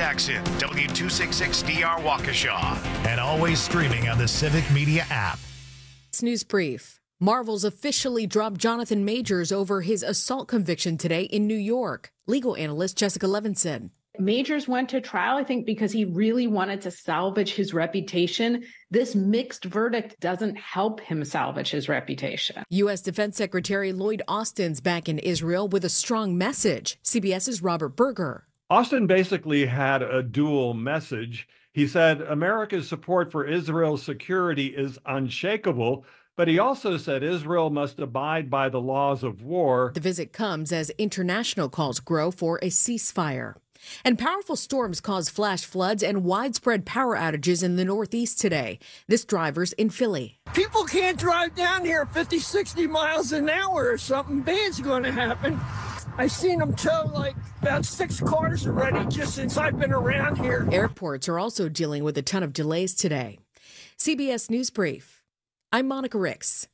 Jackson, W266DR Waukesha, and always streaming on the Civic Media app. News brief. Marvel's officially dropped Jonathan Majors over his assault conviction today in New York. Legal analyst Jessica Levinson. Majors went to trial, I think, because he really wanted to salvage his reputation. This mixed verdict doesn't help him salvage his reputation. U.S. Defense Secretary Lloyd Austin's back in Israel with a strong message. CBS's Robert Berger. Austin basically had a dual message. He said America's support for Israel's security is unshakable, but he also said Israel must abide by the laws of war. The visit comes as international calls grow for a ceasefire. And powerful storms caused flash floods and widespread power outages in the Northeast today. This driver's in Philly. People can't drive down here 50, 60 miles an hour or something bad's going to happen. I've seen them tow like about 6 cars already just since I've been around here. Airports are also dealing with a ton of delays today. CBS News Brief. I'm Monica Ricks.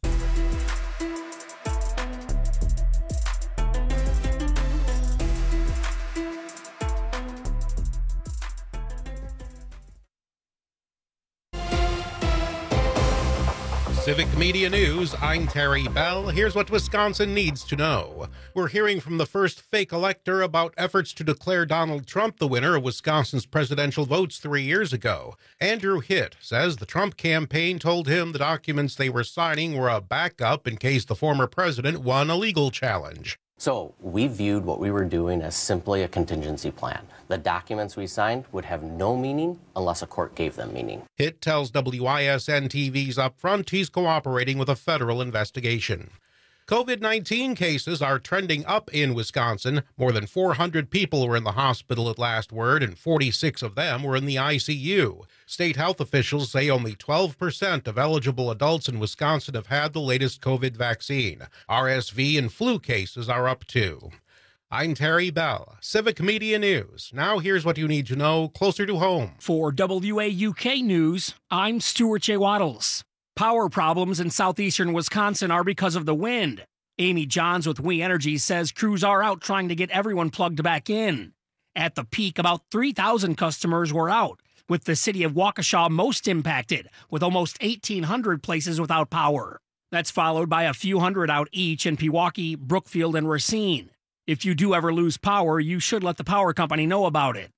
Civic Media News, I'm Terry Bell. Here's what Wisconsin needs to know. We're hearing from the first fake elector about efforts to declare Donald Trump the winner of Wisconsin's presidential votes 3 years ago. Andrew Hitt says the Trump campaign told him the documents they were signing were a backup in case the former president won a legal challenge. So we viewed what we were doing as simply a contingency plan. The documents we signed would have no meaning unless a court gave them meaning. Hitt tells WISN-TV's Upfront he's cooperating with a federal investigation. COVID-19 cases are trending up in Wisconsin. More than 400 people were in the hospital at last word, and 46 of them were in the ICU. State health officials say only 12% of eligible adults in Wisconsin have had the latest COVID vaccine. RSV and flu cases are up too. I'm Terry Bell, Civic Media News. Now here's what you need to know closer to home. For WAUK News, I'm Stuart J. Waddles. Power problems in southeastern Wisconsin are because of the wind. Amy Johns with We Energy says crews are out trying to get everyone plugged back in. At the peak, about 3,000 customers were out, with the city of Waukesha most impacted, with almost 1,800 places without power. That's followed by a few hundred out each in Pewaukee, Brookfield, and Racine. If you do ever lose power, you should let the power company know about it.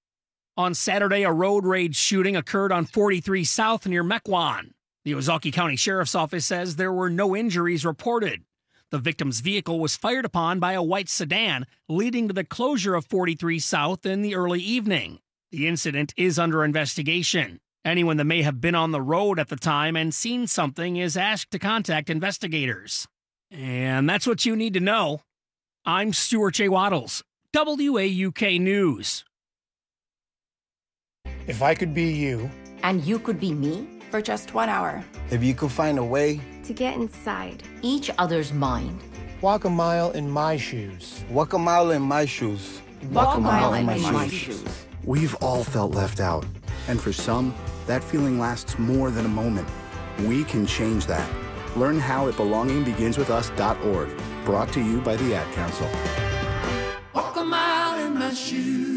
On Saturday, a road rage shooting occurred on 43 South near Mequon. The Ozaukee County Sheriff's Office says there were no injuries reported. The victim's vehicle was fired upon by a white sedan, leading to the closure of 43 South in the early evening. The incident is under investigation. Anyone that may have been on the road at the time and seen something is asked to contact investigators. And that's what you need to know. I'm Stuart J. Waddles, WAUK News. If I could be you. And you could be me? For just 1 hour. If you could find a way to get inside each other's mind. Walk a mile in my shoes. Walk a mile in my shoes. Walk a mile in my shoes. We've all felt left out. And for some, that feeling lasts more than a moment. We can change that. Learn how at belongingbeginswithus.org. Brought to you by the Ad Council. Walk a mile in my shoes.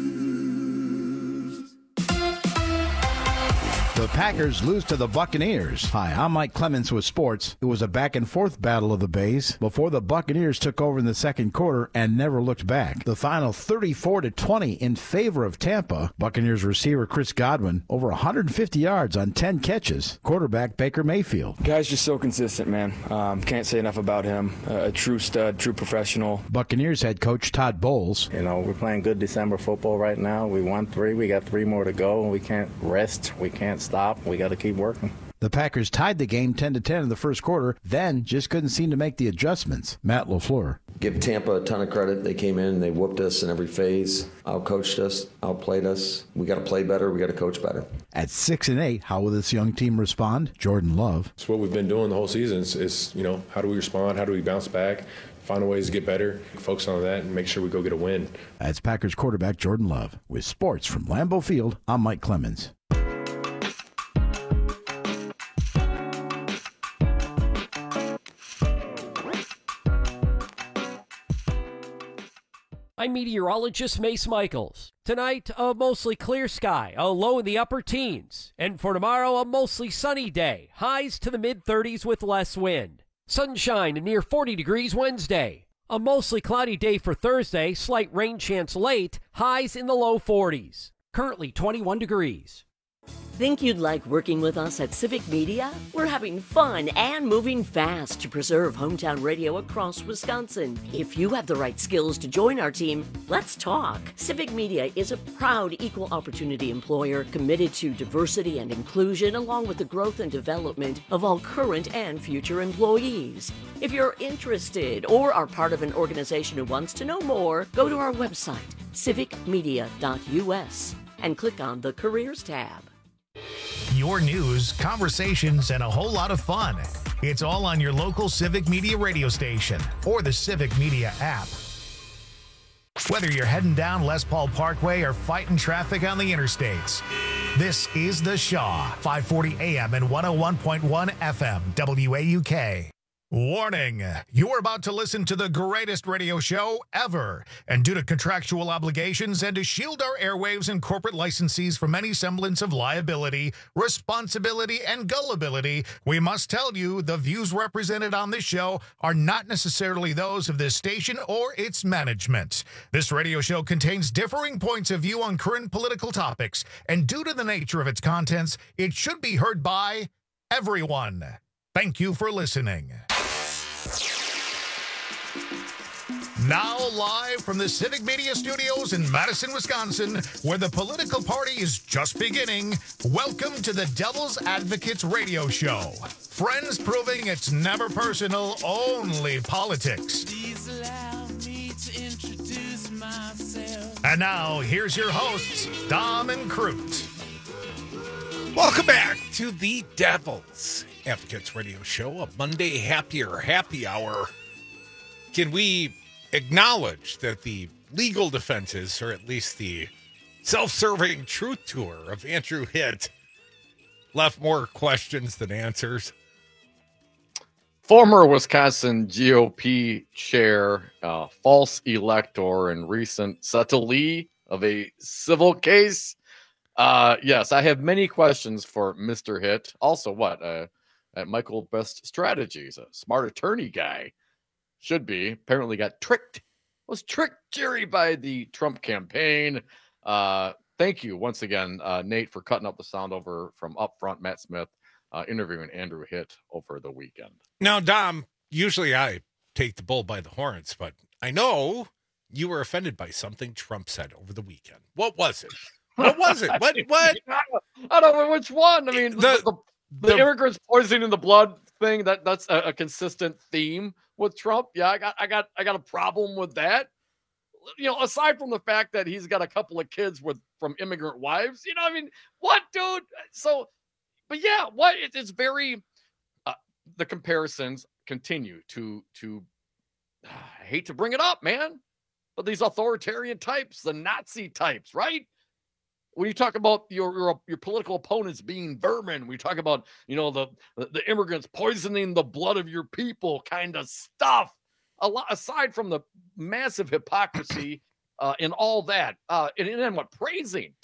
The Packers lose to the Buccaneers. Hi, I'm Mike Clemens with sports. It was a back-and-forth battle of the Bays before the Buccaneers took over in the second quarter and never looked back. The final 34-20 in favor of Tampa. Buccaneers receiver Chris Godwin over 150 yards on 10 catches. Quarterback Baker Mayfield. Guy's just so consistent, man. Can't say enough about him. A true stud, true professional. Buccaneers head coach Todd Bowles. You know, we're playing good December football right now. We won 3. We got 3 more to go. We can't rest. We can't stop. We got to keep working. The Packers tied the game 10-10 in the first quarter, then just couldn't seem to make the adjustments. Matt LaFleur. Give Tampa a ton of credit. They came in, they whooped us in every phase, outcoached us, outplayed us. We got to play better. We got to coach better. At 6-8, how will this young team respond? Jordan Love. It's what we've been doing the whole season is, how do we respond? How do we bounce back? Find ways to get better, focus on that, and make sure we go get a win. That's Packers quarterback Jordan Love. With sports from Lambeau Field, I'm Mike Clemens. I'm meteorologist Mace Michaels. Tonight, a mostly clear sky, a low in the upper teens. And for tomorrow, a mostly sunny day, highs to the mid-30s with less wind. Sunshine near 40 degrees Wednesday. A mostly cloudy day for Thursday, slight rain chance late, highs in the low 40s. Currently 21 degrees. Think you'd like working with us at Civic Media? We're having fun and moving fast to preserve hometown radio across Wisconsin. If you have the right skills to join our team, let's talk. Civic Media is a proud equal opportunity employer committed to diversity and inclusion along with the growth and development of all current and future employees. If you're interested or are part of an organization who wants to know more, go to our website, civicmedia.us, and click on the Careers tab. Your news, conversations, and a whole lot of fun. It's all on your local Civic Media radio station or the Civic Media app. Whether you're heading down Les Paul Parkway or fighting traffic on the interstates, this is The Shaw, 540 AM and 101.1 FM, WAUK. Warning, you're about to listen to the greatest radio show ever. And due to contractual obligations and to shield our airwaves and corporate licensees from any semblance of liability, responsibility, and gullibility, we must tell you the views represented on this show are not necessarily those of this station or its management. This radio show contains differing points of view on current political topics, and due to the nature of its contents, it should be heard by everyone. Thank you for listening. Now live from the Civic Media Studios in Madison, Wisconsin, where the political party is just beginning, welcome to the Devil's Advocates Radio Show. Friends proving it's never personal, only politics. Please allow me to introduce myself. And now, here's your hosts, Dom and Crute. Welcome back to the Devil's Advocates Radio Show, a Monday happy hour. Can we acknowledge that the legal defenses, or at least the self-serving truth tour of Andrew Hitt, left more questions than answers? Former Wisconsin GOP chair, false elector, and recent settlee of a civil case. Yes, I have many questions for Mr. Hitt. Also, at Michael Best Strategies, a smart attorney guy. Should be. Apparently got tricked. Was tricked, Jerry, by the Trump campaign. Thank you once again, Nate, for cutting up the sound over from up front. Matt Smith interviewing Andrew Hitt over the weekend. Now, Dom, usually I take the bull by the horns, but I know you were offended by something Trump said over the weekend. What was it? What was it? What? I don't know which one. I mean, the immigrants poisoning the blood thing, that's a consistent theme with Trump. Yeah, I got a problem with that. You know, aside from the fact that he's got a couple of kids from immigrant wives, you know, I mean, what, dude? So, but yeah, what? It's very, the comparisons continue to I hate to bring it up, man, but these authoritarian types, the Nazi types, right? When you talk about your political opponents being vermin, we talk about, you know, the immigrants poisoning the blood of your people kind of stuff. A lot aside from the massive hypocrisy and all that, and then what? Praising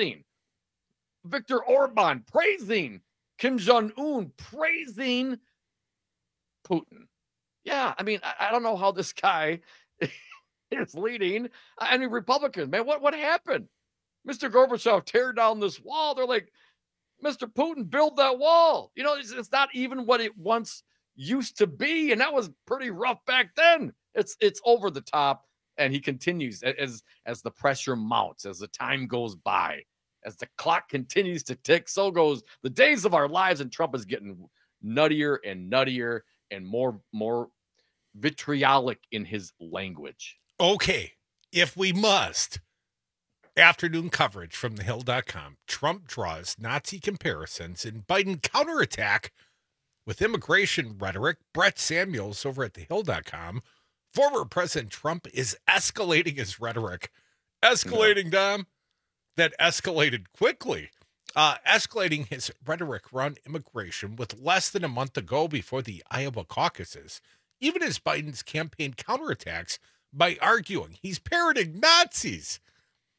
Viktor Orban, praising Kim Jong-un, praising Putin. Yeah, I mean, I don't know how this guy is leading any Republicans, man. What happened? Mr. Gorbachev, tear down this wall. They're like, Mr. Putin, build that wall. You know, it's not even what it once used to be, and that was pretty rough back then. It's over the top, and he continues as the pressure mounts, as the time goes by, as the clock continues to tick. So goes the days of our lives, and Trump is getting nuttier and more vitriolic in his language. Okay, if we must. Afternoon coverage from thehill.com. Trump draws Nazi comparisons in Biden counterattack with immigration rhetoric. Brett Samuels over at thehill.com. Former President Trump is escalating his rhetoric. Dom. That escalated quickly. Escalating his rhetoric around immigration with less than a month to go before the Iowa caucuses. Even as Biden's campaign counterattacks by arguing he's parroting Nazis.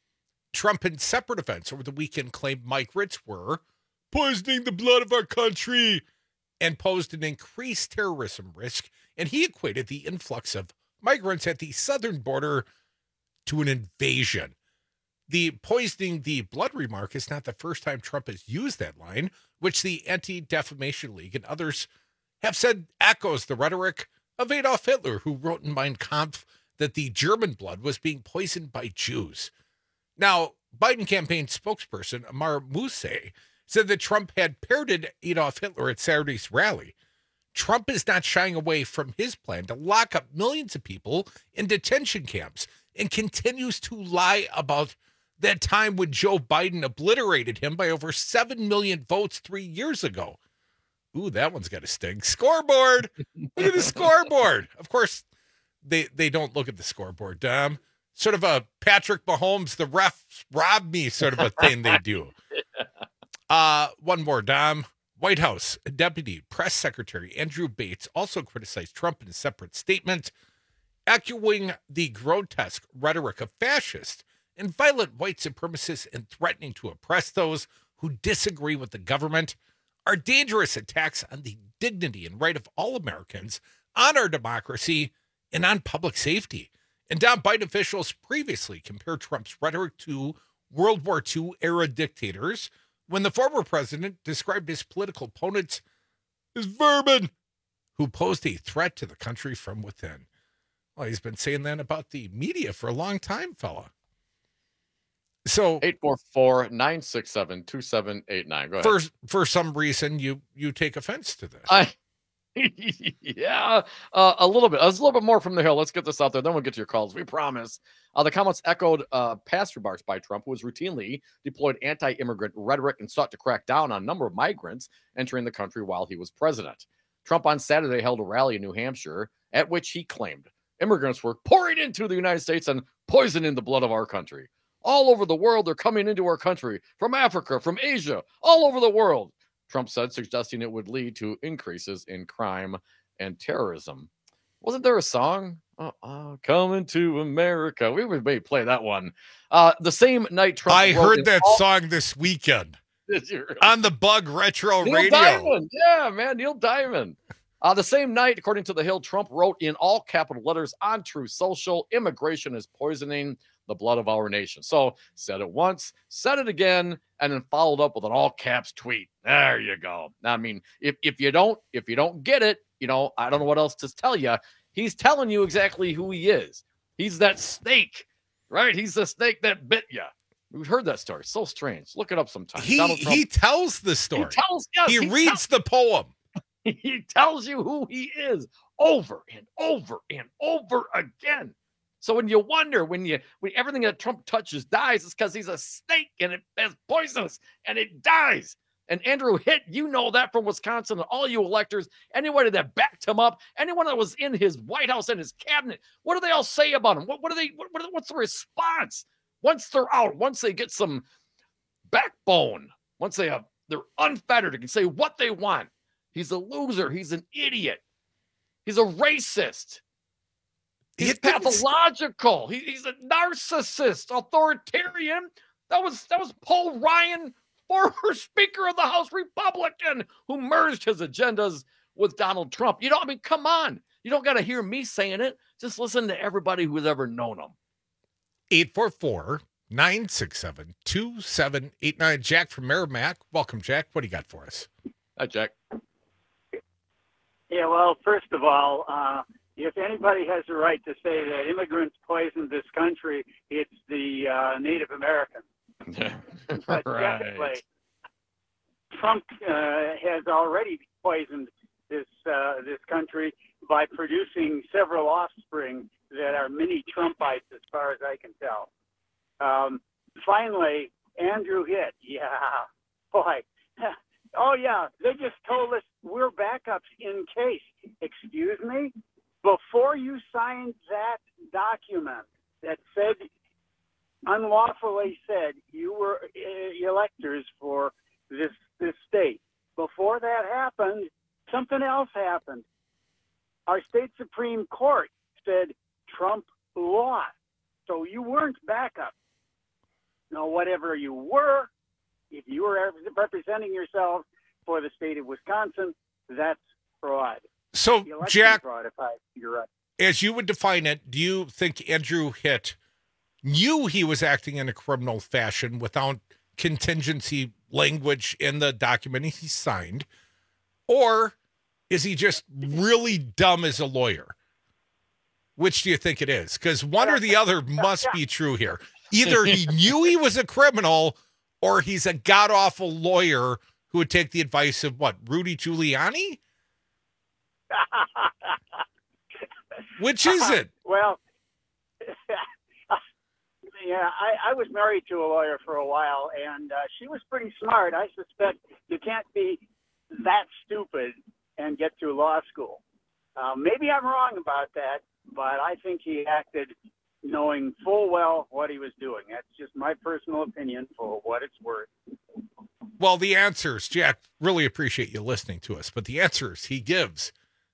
Trump, in separate events over the weekend, claimed migrants were poisoning the blood of our country and posed an increased terrorism risk. And he equated the influx of migrants at the southern border to an invasion. The poisoning the blood remark is not the first time Trump has used that line, which the Anti-Defamation League and others have said echoes the rhetoric of Adolf Hitler, who wrote in Mein Kampf that the German blood was being poisoned by Jews. Now, Biden campaign spokesperson Amar Moussay said that Trump had parroted Adolf Hitler at Saturday's rally. Trump is not shying away from his plan to lock up millions of people in detention camps and continues to lie about that time when Joe Biden obliterated him by over 7 million votes 3 years ago. Ooh, that one's got a sting. Scoreboard. Look at the scoreboard. Of course, they don't look at the scoreboard, Dom. Sort of a Patrick Mahomes, the ref robbed me sort of a thing they do. One more, Dom. White House Deputy Press Secretary Andrew Bates also criticized Trump in a separate statement, echoing the grotesque rhetoric of fascists and violent white supremacists and threatening to oppress those who disagree with the government are dangerous attacks on the dignity and right of all Americans, on our democracy, and on public safety. And Don Biden officials previously compared Trump's rhetoric to World War II era dictators when the former president described his political opponents as vermin who posed a threat to the country from within. Well, he's been saying that about the media for a long time, fella. So 844-967-2789. Go ahead. For some reason, you take offense to this. Yeah, a little bit. A little bit more from the Hill. Let's get this out there. Then we'll get to your calls. We promise. The comments echoed past remarks by Trump, who has routinely deployed anti-immigrant rhetoric and sought to crack down on a number of migrants entering the country while he was president. Trump on Saturday held a rally in New Hampshire at which he claimed immigrants were pouring into the United States and poisoning the blood of our country. All over the world, they're coming into our country, from Africa, from Asia, all over the world, Trump said, suggesting it would lead to increases in crime and terrorism. Wasn't there a song? Coming to America. We would maybe play that one. The same night Trump I heard that song this weekend on the Bug Retro Neil Radio. Diamond. Yeah, man, Neil Diamond. The same night, according to The Hill, Trump wrote in all capital letters on Truth Social, immigration is poisoning the blood of our nation. So said it once, said it again, and then followed up with an all caps tweet. There you go. I mean, if you don't get it, I don't know what else to tell you. He's telling you exactly who he is. He's that snake, right? He's the snake that bit you. We've heard that story. So strange. Look it up sometime. He tells the story. He reads the poem. He tells you who he is over and over and over again. So when you wonder, when everything that Trump touches dies, it's because he's a snake and it's poisonous and it dies. And Andrew Hitt, you know that from Wisconsin, and all you electors, anybody that backed him up, anyone that was in his White House and his cabinet, what do they all say about him? What's the response? Once they're out, once they get some backbone, once they're unfettered, they can say what they want. He's a loser. He's an idiot. He's a racist. He's pathological. He's a narcissist, authoritarian. That was Paul Ryan, former Speaker of the House Republican, who merged his agendas with Donald Trump. Come on. You don't got to hear me saying it. Just listen to everybody who's ever known him. 844-967-2789. Jack from Merrimack. Welcome, Jack. What do you got for us? Hi, Jack. Yeah, well, first of all, if anybody has the right to say that immigrants poisoned this country, it's the Native Americans. But Right. Trump has already poisoned this country by producing several offspring that are mini Trumpites, as far as I can tell. Finally, Andrew Hitt. Yeah, boy. Oh, yeah, they just told us we're backups in case. Excuse me? Before you signed that document that said, unlawfully said, you were electors for this state, before that happened, something else happened. Our state Supreme Court said Trump lost. So you weren't backup. Now, whatever you were, if you were representing yourself for the state of Wisconsin, that's fraud. So, Jack, fraud, you're right. As you would define it, do you think Andrew Hitt knew he was acting in a criminal fashion without contingency language in the document he signed? Or is he just really dumb as a lawyer? Which do you think it is? Because one or the other must be true here. Either he knew he was a criminal or he's a god-awful lawyer who would take the advice of, what, Rudy Giuliani? Which is it? Well, yeah, I was married to a lawyer for a while, and she was pretty smart. I suspect you can't be that stupid and get through law school. Maybe I'm wrong about that, but I think he acted knowing full well what he was doing. That's just my personal opinion for what it's worth. Well, the answers, Jack, really appreciate you listening to us, but the answers he gives,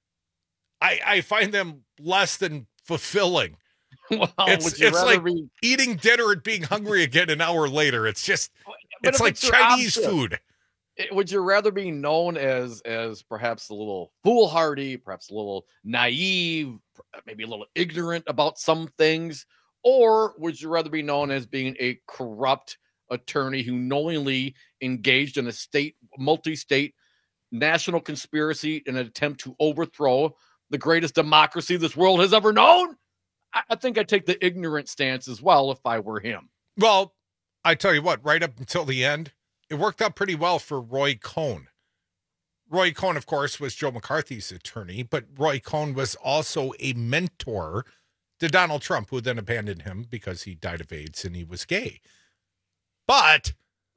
I find them less than fulfilling. Well, it's like eating dinner and being hungry again an hour later. It's just, it's like Chinese food. Would you rather be known as perhaps a little foolhardy, perhaps a little naive, maybe a little ignorant about some things, or would you rather be known as being a corrupt attorney who knowingly engaged in a multi-state national conspiracy in an attempt to overthrow the greatest democracy this world has ever known? I think I'd take the ignorant stance as well if I were him. Well, I tell you what, right up until the end, it worked out pretty well for Roy Cohn. Roy Cohn, of course, was Joe McCarthy's attorney, but Roy Cohn was also a mentor to Donald Trump, who then abandoned him because he died of AIDS and he was gay. But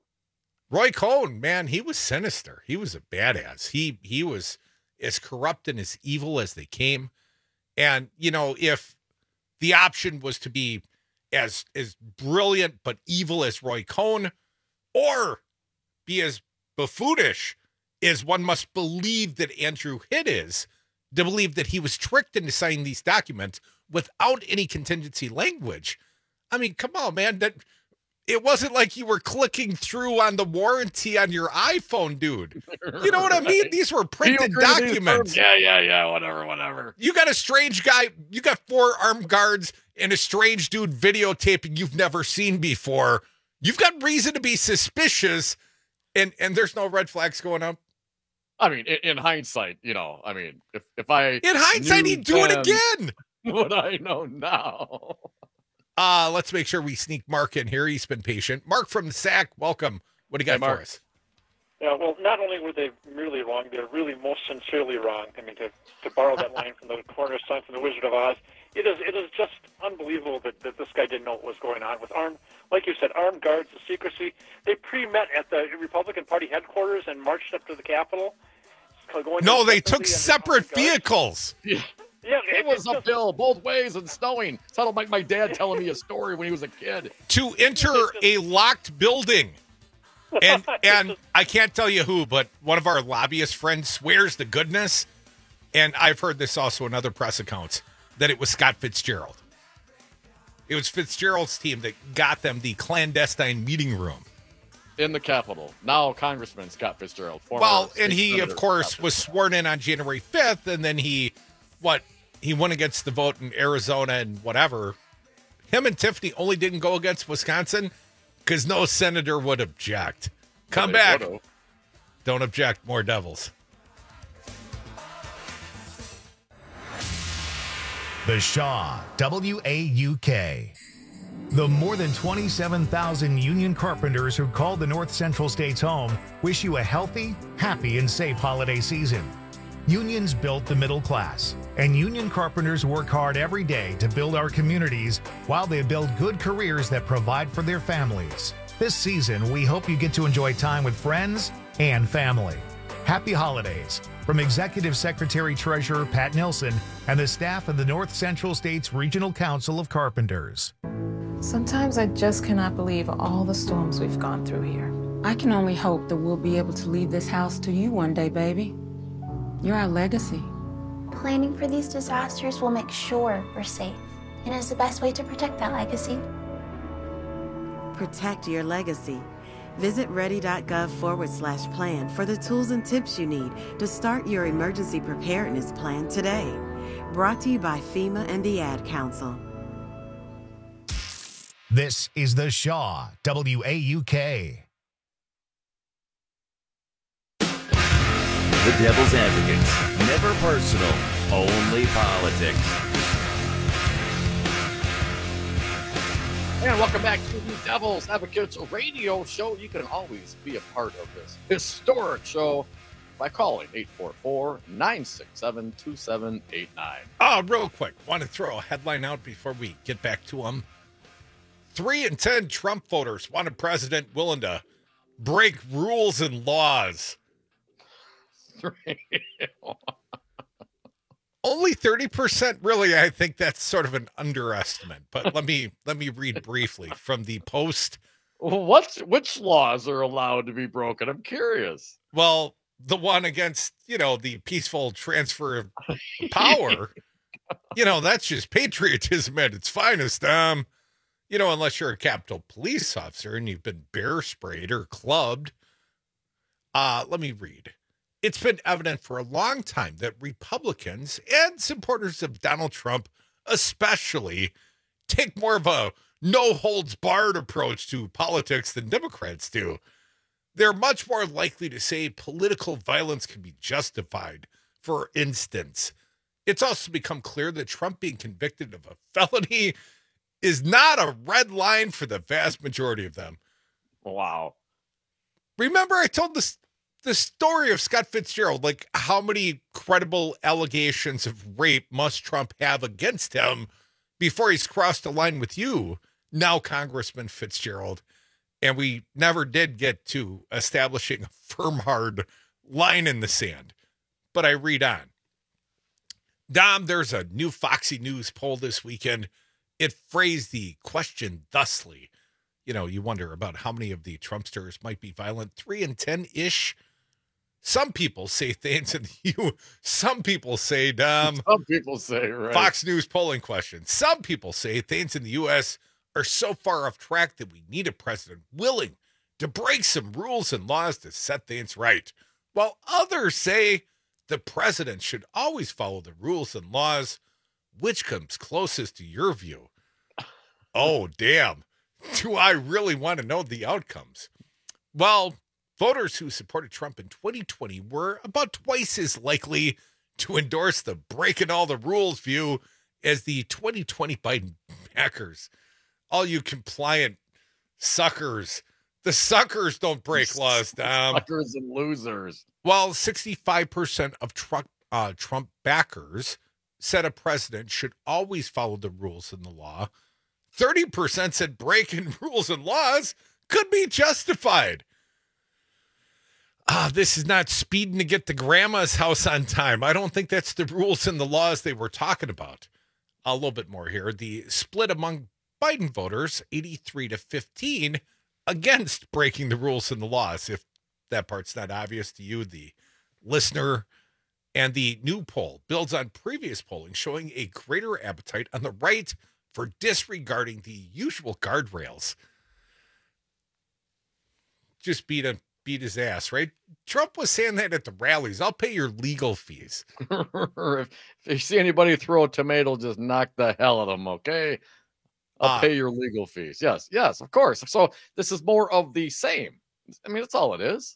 Roy Cohn, man, he was sinister. He was a badass. He was as corrupt and as evil as they came. And, you know, if the option was to be as brilliant but evil as Roy Cohn, or be as buffoonish as one must believe that Andrew Hitt is, to believe that he was tricked into signing these documents without any contingency language. I mean, come on, man. That it wasn't like you were clicking through on the warranty on your iPhone, dude. You know what I mean? These were printed documents. Yeah, whatever. You got a strange guy. You got 4 armed guards and a strange dude videotaping you've never seen before. You've got reason to be suspicious, and there's no red flags going up. I mean, in hindsight, you know, I mean, if I... In hindsight, he'd do it again! What I know now. Let's make sure we sneak Mark in here. He's been patient. Mark from the SAC, welcome. What do you got for us? Yeah, well, not only were they really wrong, they're really most sincerely wrong. I mean, to borrow that line from the corner son from the Wizard of Oz, it is just unbelievable that this guy didn't know what was going on with like you said, armed guards, the secrecy. They pre-met at the Republican Party headquarters and marched up to the Capitol. No, they took separate vehicles. Yeah, it was uphill both ways and snowing. Sounded like my dad telling me a story when he was a kid. To enter a locked building. And I can't tell you who, but one of our lobbyist friends swears to goodness, and I've heard this also in other press accounts, that it was Scott Fitzgerald. It was Fitzgerald's team that got them the clandestine meeting room. In the Capitol. Now Congressman Scott Fitzgerald. Well, and he, of course, was sworn in on January 5th, and then he won against the vote in Arizona and whatever. Him and Tiffany only didn't go against Wisconsin because no senator would object. Come back. Don't object. More Devils. The Shaw, WAUK. The more than 27,000 union carpenters who call the North Central States home wish you a healthy, happy, and safe holiday season. Unions built the middle class, and union carpenters work hard every day to build our communities while they build good careers that provide for their families. This season, we hope you get to enjoy time with friends and family. Happy holidays from Executive Secretary Treasurer Pat Nilsson and the staff of the North Central States Regional Council of Carpenters. Sometimes I just cannot believe all the storms we've gone through here. I can only hope that we'll be able to leave this house to you one day, baby. You're our legacy. Planning for these disasters will make sure we're safe, and is the best way to protect that legacy. protect your legacy. Visit ready.gov/plan for the tools and tips you need to start your emergency preparedness plan today. Brought to you by FEMA and the Ad Council. This is The Shaw, WAUK. The Devil's Advocates. Never personal, only politics. And welcome back to the Devil's Advocates radio show. You can always be a part of this historic show by calling 844-967-2789. Oh, real quick. Want to throw a headline out before we get back to them. 3 in 10 Trump voters want a president willing to break rules and laws. Only 30%, really. I think that's sort of an underestimate. But let me read briefly from the Post. Which laws are allowed to be broken? I'm curious. Well, the one against, the peaceful transfer of power, that's just patriotism at its finest. Unless you're a Capitol Police officer and you've been bear sprayed or clubbed. Let me read. It's been evident for a long time that Republicans and supporters of Donald Trump especially take more of a no-holds-barred approach to politics than Democrats do. They're much more likely to say political violence can be justified. For instance, it's also become clear that Trump being convicted of a felony is not a red line for the vast majority of them. Wow. Remember I told the story of Scott Fitzgerald, like how many credible allegations of rape must Trump have against him before he's crossed the line with you, now Congressman Fitzgerald. And we never did get to establishing a firm, hard line in the sand. But I read on. Dom, there's a new Foxy News poll this weekend. It phrased the question thusly. You wonder about how many of the Trumpsters might be violent. 3 in 10-ish. Some people say things in the Some people say, Dom. Some people say, right. Fox News polling question. Some people say things in the U.S. are so far off track that we need a president willing to break some rules and laws to set things right. While others say the president should always follow the rules and laws. Which comes closest to your view? Oh, damn. Do I really want to know the outcomes? Well, voters who supported Trump in 2020 were about twice as likely to endorse the breaking all the rules view as the 2020 Biden backers. All you compliant suckers. The suckers don't break laws, Dom. Suckers and losers. Well, 65% of Trump backers said a president should always follow the rules and the law. 30% said breaking rules and laws could be justified. This is not speeding to get to grandma's house on time. I don't think that's the rules and the laws they were talking about. A little bit more here. The split among Biden voters, 83-15, against breaking the rules and the laws. If that part's not obvious to you, the listener. And the new poll builds on previous polling, showing a greater appetite on the right for disregarding the usual guardrails. Just beat his ass, right? Trump was saying that at the rallies. I'll pay your legal fees. If you see anybody throw a tomato, just knock the hell out of them, okay? I'll pay your legal fees. Yes, of course. So this is more of the same. I mean, that's all it is.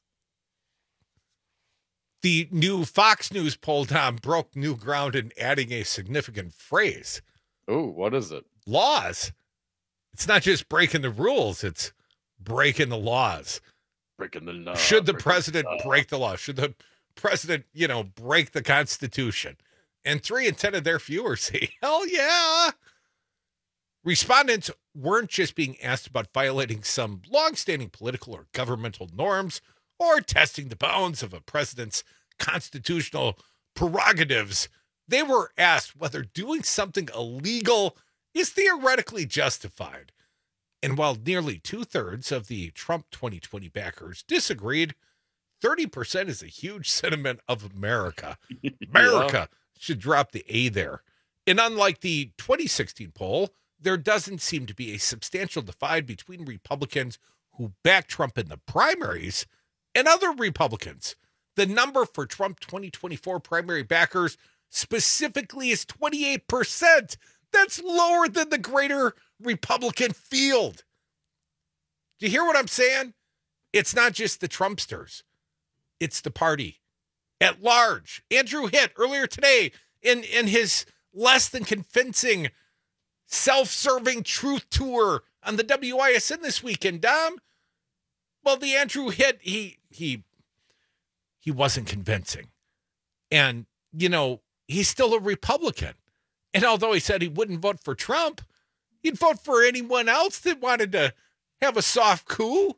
The new Fox News poll, Tom, broke new ground in adding a significant phrase. Ooh, what is it? Laws. It's not just breaking the rules, it's breaking the laws. Breaking the law. Should the president break the law? Should the president, break the Constitution? And 3 in 10 of their viewers say, hell yeah. Respondents weren't just being asked about violating some longstanding political or governmental norms or testing the bounds of a president's constitutional prerogatives. They were asked whether doing something illegal is theoretically justified. And while nearly 2/3 of the Trump 2020 backers disagreed, 30% is a huge sentiment of America. America should drop the A there. And unlike the 2016 poll, there doesn't seem to be a substantial divide between Republicans who back Trump in the primaries and other Republicans. The number for Trump 2024 primary backers specifically is 28%. That's lower than the greater Republican field. Do you hear what I'm saying? It's not just the Trumpsters. It's the party at large. Andrew Hitt earlier today in his less than convincing self-serving truth tour on the WISN this weekend, Dom. Well, the Andrew Hitt, he wasn't convincing. And, you know, he's still a Republican. And although he said he wouldn't vote for Trump, he'd vote for anyone else that wanted to have a soft coup.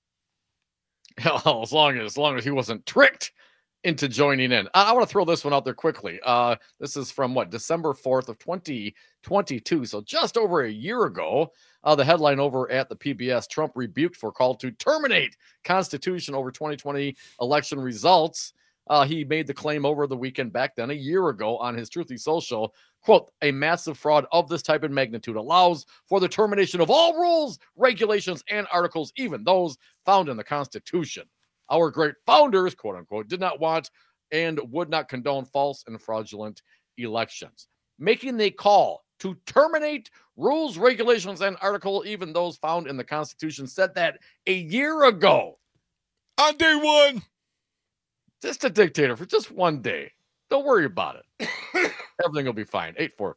As long as he wasn't tricked into joining in. I want to throw this one out there quickly. This is from December 4th of 2022. So just over a year ago, the headline over at the PBS, Trump rebuked for call to terminate Constitution over 2020 election results. He made the claim over the weekend back then a year ago on his Truthy Social, quote, a massive fraud of this type and magnitude allows for the termination of all rules, regulations, and articles, even those found in the Constitution. Our great founders, quote unquote, did not want and would not condone false and fraudulent elections. Making the call to terminate rules, regulations, and articles, even those found in the Constitution, said that a year ago. On day one. Just a dictator for just one day. Don't worry about it. Everything will be fine.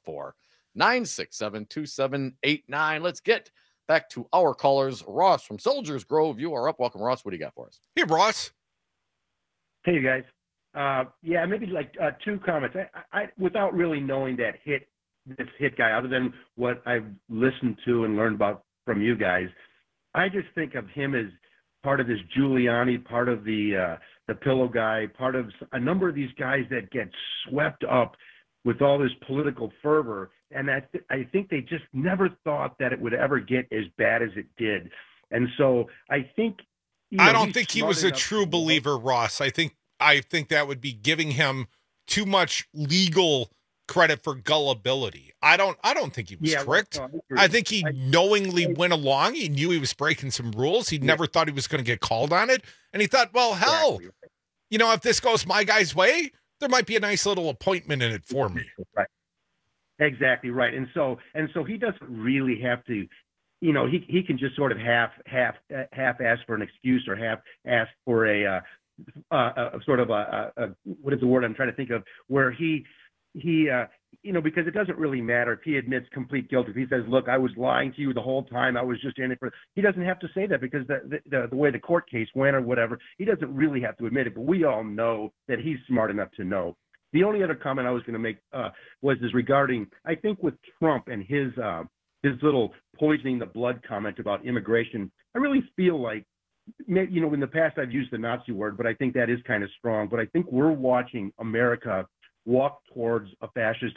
844-967-2789. Let's get back to our callers. Ross from Soldiers Grove, you are up. Welcome, Ross. What do you got for us? Hey, Ross. Hey, you guys. Yeah, maybe like two comments. I without really knowing this Hitt guy, other than what I've listened to and learned about from you guys, I just think of him as part of this Giuliani, part of the pillow guy, part of a number of these guys that get swept up with all this political fervor. And I think they just never thought that it would ever get as bad as it did. And so I think, I don't think he was a true believer, Ross. I think that would be giving him too much legal credit for gullibility. I don't think he was tricked. No, I think he knowingly went along. He knew he was breaking some rules. He never thought he was going to get called on it. And he thought, well, hell, you know, if this goes my guy's way, there might be a nice little appointment in it for me. Right. Exactly right. And so he doesn't really have to, you know, he can just sort of half ask for an excuse or half ask for a sort of a what is the word I'm trying to think of, where he you know, because it doesn't really matter if he admits complete guilt. If he says, look, I was lying to you the whole time, I was just in it for, he doesn't have to say that, because the way the court case went or whatever, he doesn't really have to admit it. But we all know that he's smart enough to know. The only other comment I was going to make was regarding, I think, with Trump and his little poisoning the blood comment about immigration. I really feel like, you know, in the past I've used the Nazi word, but I think that is kind of strong. But I think we're watching America walk towards a fascist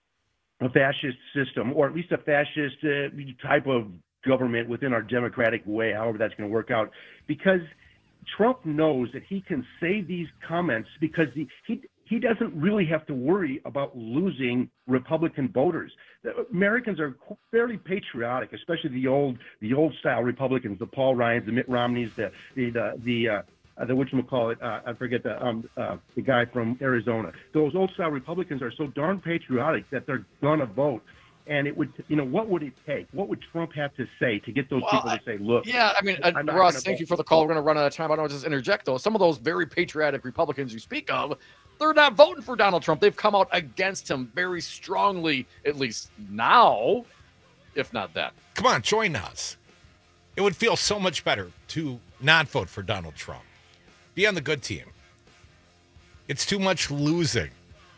system, or at least a fascist type of government within our democratic way, however that's going to work out, because Trump knows that he can say these comments because he doesn't really have to worry about losing Republican voters. Americans are fairly patriotic, especially the old style Republicans, the Paul Ryans, the Mitt Romneys, the whatchamacallit, I forget the guy from Arizona. Those old style Republicans are so darn patriotic that they're gonna vote. And it would, you know, what would it take? What would Trump have to say to get those people to say, look? Yeah, I mean, Ross, thank you for the call. We're going to run out of time. I don't want to just interject, though. Some of those very patriotic Republicans you speak of, they're not voting for Donald Trump. They've come out against him very strongly, at least now, if not then. Come on, join us. It would feel so much better to not vote for Donald Trump. Be on the good team. It's too much losing.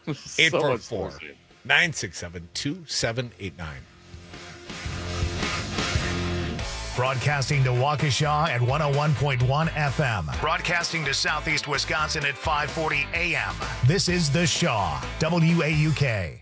844-967-2789. Broadcasting to Waukesha at 101.1 FM. Broadcasting to Southeast Wisconsin at 540 AM. This is The Shaw, WAUK.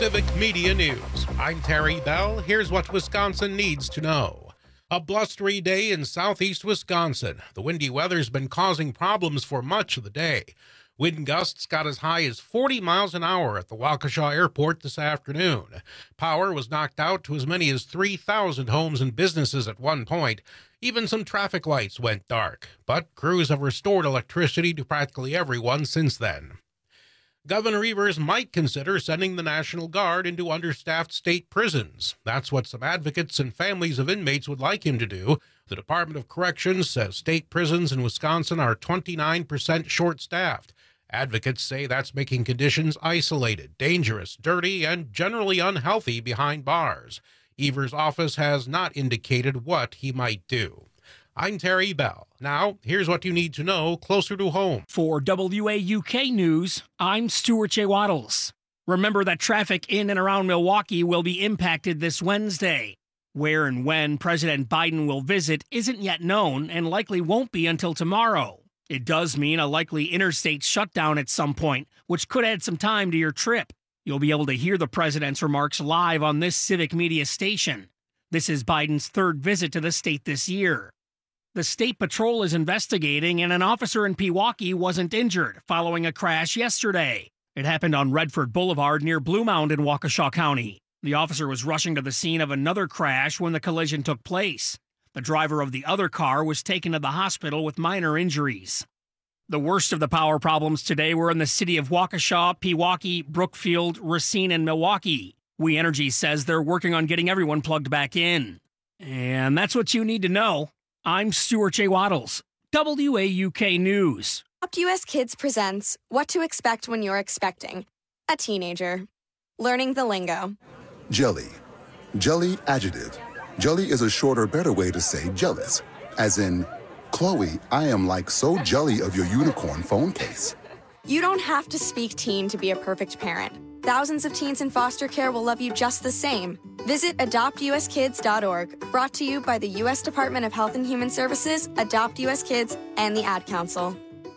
Civic Media News. I'm Terry Bell. Here's what Wisconsin needs to know. A blustery day in southeast Wisconsin. The windy weather's been causing problems for much of the day. Wind gusts got as high as 40 miles an hour at the Waukesha Airport this afternoon. Power was knocked out to as many as 3,000 homes and businesses at one point. Even some traffic lights went dark, but crews have restored electricity to practically everyone since then. Governor Evers might consider sending the National Guard into understaffed state prisons. That's what some advocates and families of inmates would like him to do. The Department of Corrections says state prisons in Wisconsin are 29% short-staffed. Advocates say that's making conditions isolated, dangerous, dirty, and generally unhealthy behind bars. Evers' office has not indicated what he might do. I'm Terry Bell. Now, here's what you need to know closer to home. For WAUK News, I'm Stuart J. Waddles. Remember that traffic in and around Milwaukee will be impacted this Wednesday. Where and when President Biden will visit isn't yet known and likely won't be until tomorrow. It does mean a likely interstate shutdown at some point, which could add some time to your trip. You'll be able to hear the president's remarks live on this Civic Media station. This is Biden's third visit to the state this year. The State Patrol is investigating, and an officer in Pewaukee wasn't injured following a crash yesterday. It happened on Redford Boulevard near Blue Mound in Waukesha County. The officer was rushing to the scene of another crash when the collision took place. The driver of the other car was taken to the hospital with minor injuries. The worst of the power problems today were in the city of Waukesha, Pewaukee, Brookfield, Racine, and Milwaukee. We Energy says they're working on getting everyone plugged back in. And that's what you need to know. I'm Stuart J. Waddles, WAUK News. Adopt US Kids presents What to Expect When You're Expecting a Teenager. Learning the lingo. Jelly. Jelly adjective. Jelly is a shorter, better way to say jealous. As in, Chloe, I am like so jelly of your unicorn phone case. You don't have to speak teen to be a perfect parent. Thousands of teens in foster care will love you just the same. Visit adoptuskids.org, brought to you by the U.S. Department of Health and Human Services, Adopt U.S. Kids, and the Ad Council.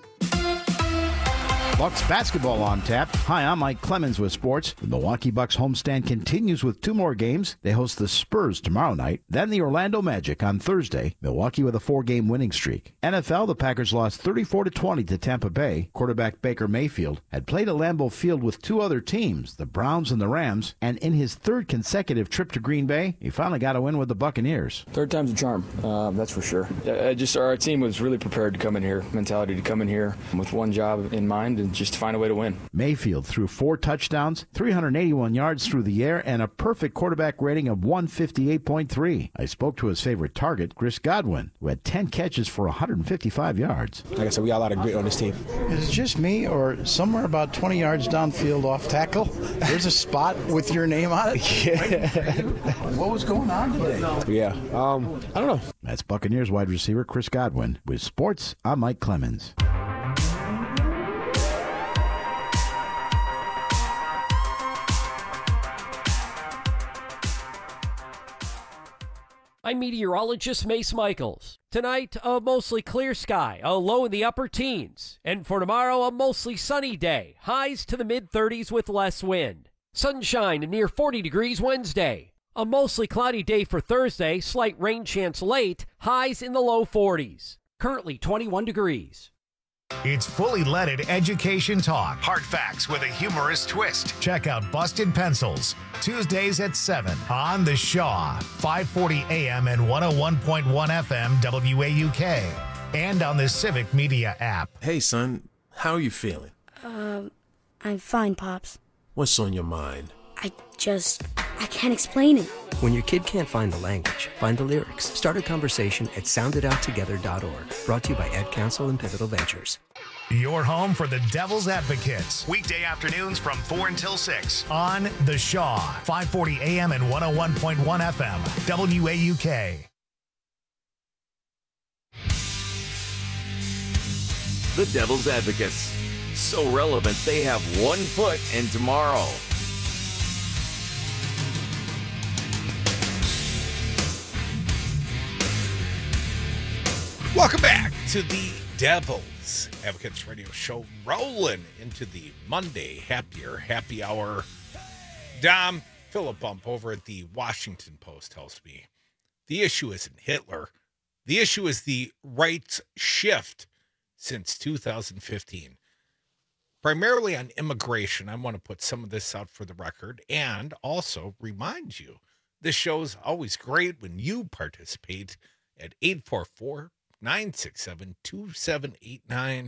Bucks basketball on tap. Hi, I'm Mike Clemens with sports. The Milwaukee Bucks homestand continues with two more games. They host the Spurs tomorrow night, then the Orlando Magic on Thursday. Milwaukee with a 4-game winning streak. NFL, the Packers lost 34-20 to Tampa Bay. Quarterback Baker Mayfield had played at Lambeau Field with two other teams, the Browns and the Rams, and in his third consecutive trip to Green Bay, he finally got a win with the Buccaneers. Third time's a charm, that's for sure. Our team was really prepared to come in here, mentality to come in here with one job in mind and just to find a way to win. Mayfield threw 4 touchdowns, 381 yards through the air, and a perfect quarterback rating of 158.3. I spoke to his favorite target, Chris Godwin, who had 10 catches for 155 yards. Like I said, we got a lot of grit on this team. Is it just me, or somewhere about 20 yards downfield off tackle, there's a spot with your name on it? Yeah. What was going on today? Yeah, I don't know. That's Buccaneers wide receiver Chris Godwin. With sports, I'm Mike Clemens. I'm meteorologist Mace Michaels. Tonight, a mostly clear sky, a low in the upper teens. And for tomorrow, a mostly sunny day, highs to the mid-30s with less wind. Sunshine near 40 degrees Wednesday. A mostly cloudy day for Thursday, slight rain chance late, highs in the low 40s. Currently 21 degrees. It's fully leaded education talk. Hard facts with a humorous twist. Check out Busted Pencils, Tuesdays at 7 on The Shaw, 540 AM and 101.1 FM WAUK, and on the Civic Media app. Hey, son, how are you feeling? I'm fine, Pops. What's on your mind? I can't explain it. When your kid can't find the language, find the lyrics. Start a conversation at soundedouttogether.org. Brought to you by Ad Council and Pivotal Ventures. Your home for the Devil's Advocates. Weekday afternoons from 4 until 6 on The Shaw, 540 AM and 101.1 FM, WAUK. The Devil's Advocates. So relevant, they have 1 foot in tomorrow. Welcome back to the Devil's Advocates Radio Show, rolling into the Monday happy hour. Dom, Philip Bump over at the Washington Post tells me the issue isn't Hitler. The issue is the right's shift since 2015. Primarily on immigration. I want to put some of this out for the record and also remind you this show's always great when you participate at 844-967-2789,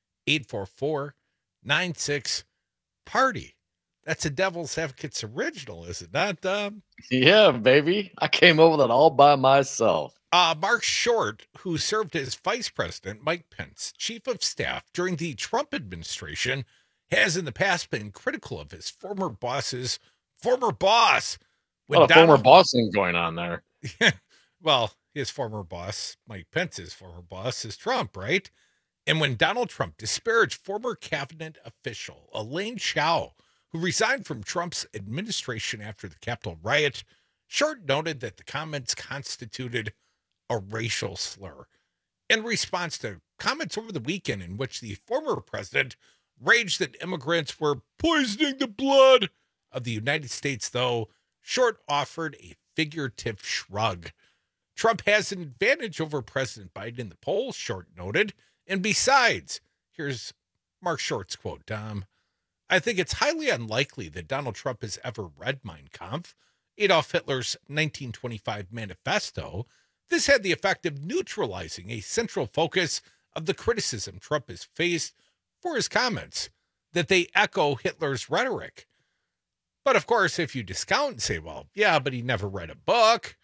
844-96-PARTY. That's a Devil's Advocates original, is it not, Dom? Yeah, baby. I came over that all by myself. Mark Short, who served as Vice President Mike Pence, Chief of Staff during the Trump administration, has in the past been critical of his former boss's former boss. Former bossing going on there. Well, his former boss, Mike Pence's former boss, is Trump, right? And when Donald Trump disparaged former cabinet official Elaine Chao, who resigned from Trump's administration after the Capitol riot, Short noted that the comments constituted a racial slur. In response to comments over the weekend in which the former president raged that immigrants were poisoning the blood of the United States, though, Short offered a figurative shrug. Trump has an advantage over President Biden in the polls, Short noted. And besides, here's Mark Short's quote, Dom. I think it's highly unlikely that Donald Trump has ever read Mein Kampf, Adolf Hitler's 1925 manifesto. This had the effect of neutralizing a central focus of the criticism Trump has faced for his comments, that they echo Hitler's rhetoric. But of course, if you discount and say, well, yeah, but he never read a book.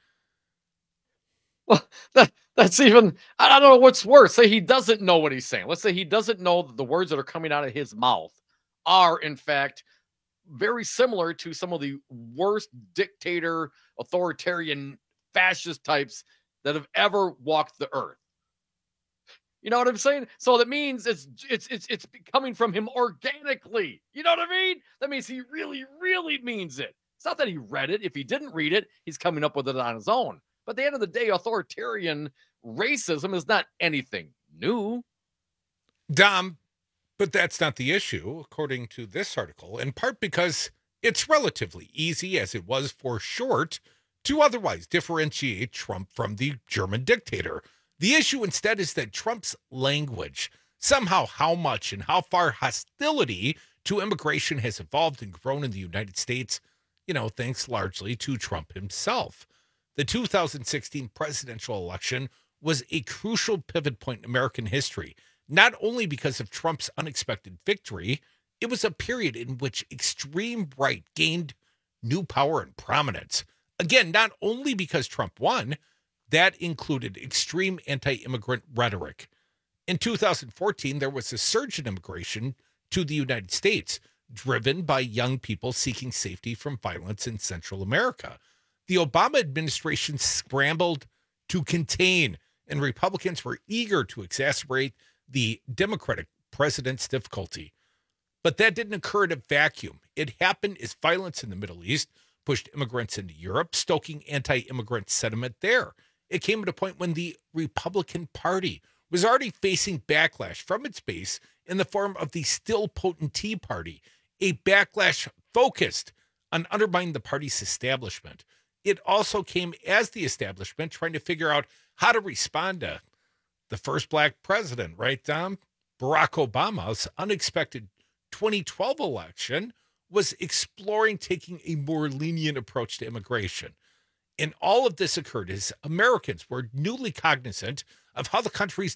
Well, that's even, I don't know what's worse. Say he doesn't know what he's saying. Let's say he doesn't know that the words that are coming out of his mouth are, in fact, very similar to some of the worst dictator, authoritarian, fascist types that have ever walked the earth. You know what I'm saying? So that means it's coming from him organically. You know what I mean? That means he really, really means it. It's not that he read it. If he didn't read it, he's coming up with it on his own. But at the end of the day, authoritarian racism is not anything new. Dom, but that's not the issue, according to this article, in part because it's relatively easy, as it was for Short, to otherwise differentiate Trump from the German dictator. The issue instead is that Trump's language, somehow how much and how far hostility to immigration has evolved and grown in the United States, thanks largely to Trump himself. The 2016 presidential election was a crucial pivot point in American history, not only because of Trump's unexpected victory, it was a period in which extreme right gained new power and prominence. Again, not only because Trump won, that included extreme anti-immigrant rhetoric. In 2014, there was a surge in immigration to the United States, driven by young people seeking safety from violence in Central America. The Obama administration scrambled to contain, and Republicans were eager to exacerbate the Democratic president's difficulty. But that didn't occur in a vacuum. It happened as violence in the Middle East pushed immigrants into Europe, stoking anti-immigrant sentiment there. It came at a point when the Republican Party was already facing backlash from its base in the form of the still potent Tea Party, a backlash focused on undermining the party's establishment. It also came as the establishment trying to figure out how to respond to the first black president, right, Dom? Barack Obama's unexpected 2012 election was exploring taking a more lenient approach to immigration. And all of this occurred as Americans were newly cognizant of how the country's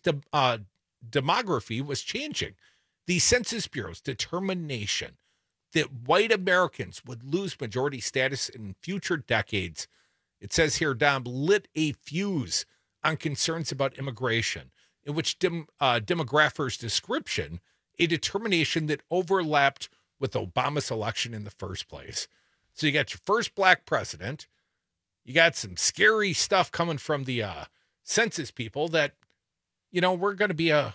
demography was changing. The Census Bureau's determination that white Americans would lose majority status in future decades, it says here, Dom, lit a fuse on concerns about immigration, in which demographers' description, a determination that overlapped with Obama's election in the first place. So you got your first black president, you got some scary stuff coming from the census people that, we're going to be a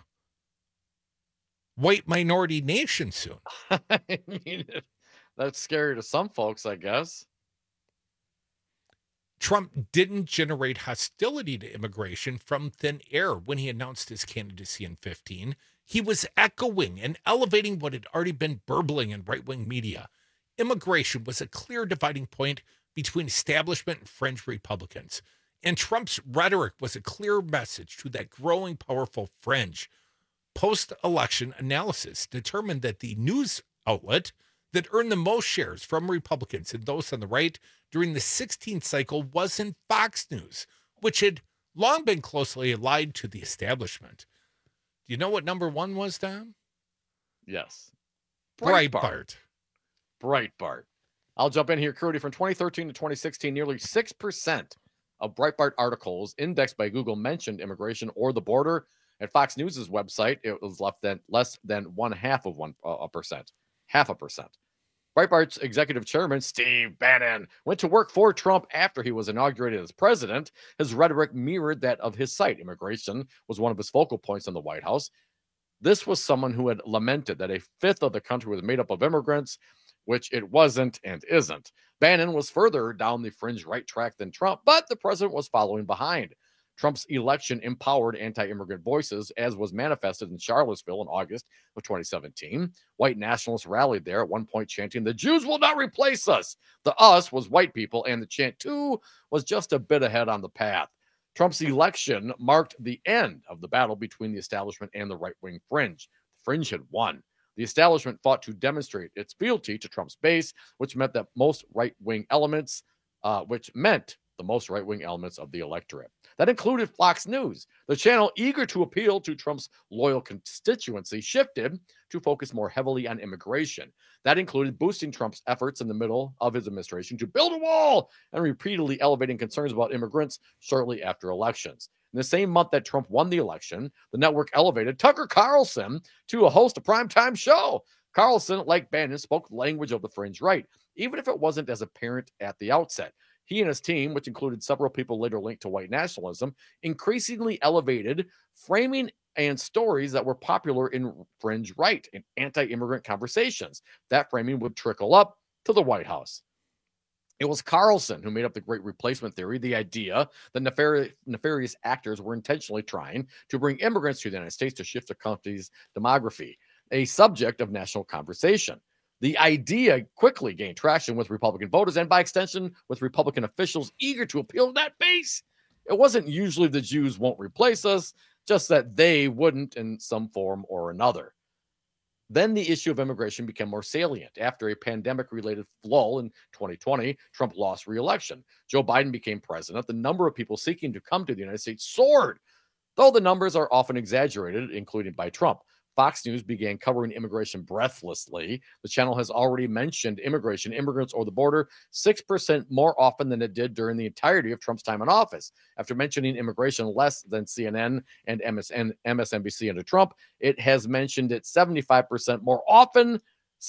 white minority nation soon. I mean, that's scary to some folks, I guess. Trump didn't generate hostility to immigration from thin air when he announced his candidacy in 2015. He was echoing and elevating what had already been burbling in right-wing media. immigration was a clear dividing point between establishment and fringe Republicans. And Trump's rhetoric was a clear message to that growing, powerful fringe. Post-election analysis determined that the news outlet that earned the most shares from Republicans and those on the right during the 16th cycle wasn't Fox News, which had long been closely allied to the establishment. Do you know what number one was, Tom? Yes. Breitbart. I'll jump in here, Crudy. From 2013 to 2016, nearly 6% of Breitbart articles indexed by Google mentioned immigration or the border. At Fox News' website, it was less than 0.5%. 0.5%. Breitbart's executive chairman, Steve Bannon, went to work for Trump after he was inaugurated as president. His rhetoric mirrored that of his site. Immigration was one of his focal points in the White House. This was someone who had lamented that a fifth of the country was made up of immigrants, which it wasn't and isn't. Bannon was further down the fringe right track than Trump, but the president was following behind. Trump's election empowered anti-immigrant voices, as was manifested in Charlottesville in August of 2017. White nationalists rallied there, at one point chanting, "The Jews will not replace us." The us was white people, and the chant too was just a bit ahead on the path. Trump's election marked the end of the battle between the establishment and the right-wing fringe. The fringe had won. The establishment fought to demonstrate its fealty to Trump's base, which meant the most right-wing elements of the electorate. That included Fox News. The channel, eager to appeal to Trump's loyal constituency, shifted to focus more heavily on immigration. That included boosting Trump's efforts in the middle of his administration to build a wall and repeatedly elevating concerns about immigrants shortly after elections. In the same month that Trump won the election, the network elevated Tucker Carlson to host a primetime show. Carlson, like Bannon, spoke the language of the fringe right, even if it wasn't as apparent at the outset. He and his team, which included several people later linked to white nationalism, increasingly elevated framing and stories that were popular in fringe right and anti-immigrant conversations. That framing would trickle up to the White House. It was Carlson who made up the great replacement theory, the idea that nefarious actors were intentionally trying to bring immigrants to the United States to shift the country's demography, a subject of national conversation. The idea quickly gained traction with Republican voters and, by extension, with Republican officials eager to appeal to that base. It wasn't usually the Jews won't replace us, just that they wouldn't in some form or another. Then the issue of immigration became more salient. After a pandemic-related lull in 2020, Trump lost re-election. Joe Biden became president. The number of people seeking to come to the United States soared, though the numbers are often exaggerated, including by Trump. Fox News began covering immigration breathlessly. The channel has already mentioned immigration, immigrants, or the border 6% more often than it did during the entirety of Trump's time in office. After mentioning immigration less than CNN and MSNBC under Trump, it has mentioned it 75% more often